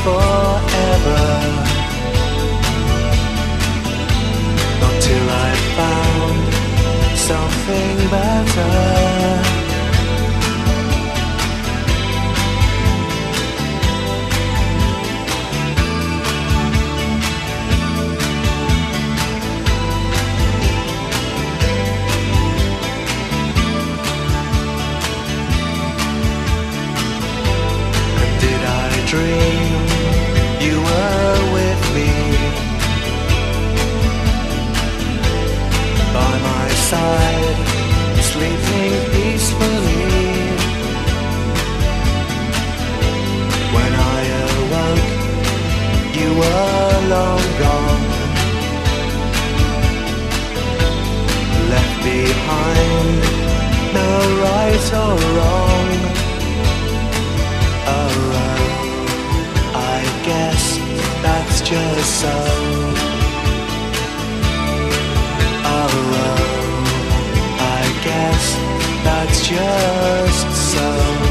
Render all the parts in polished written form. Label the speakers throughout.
Speaker 1: forever. Not till I found something better. Dream you were with me, by my side, sleeping peacefully. When I awoke, you were long gone, left behind no right or wrong. Guess that's just so. Oh, I guess that's just so.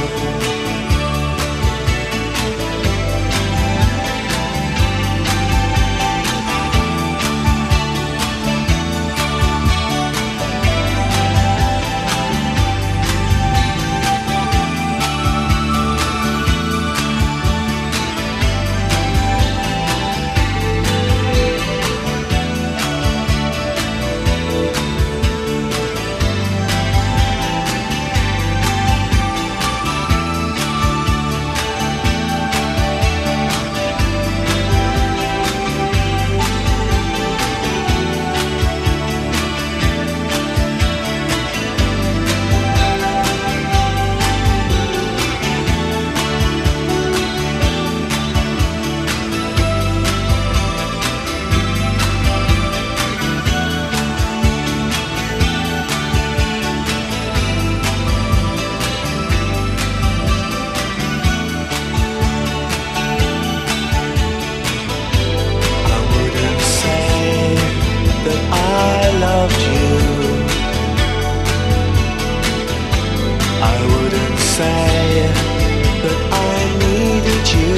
Speaker 1: I wouldn't say that I needed you,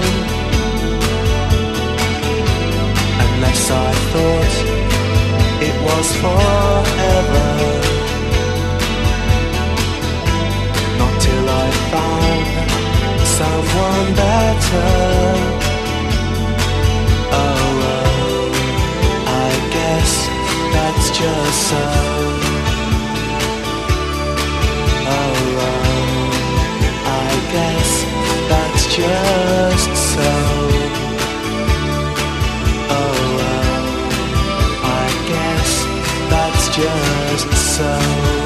Speaker 1: unless I thought it was forever. Not till I found someone better. Oh, I guess that's just so. That's just so. Oh, I guess that's just so.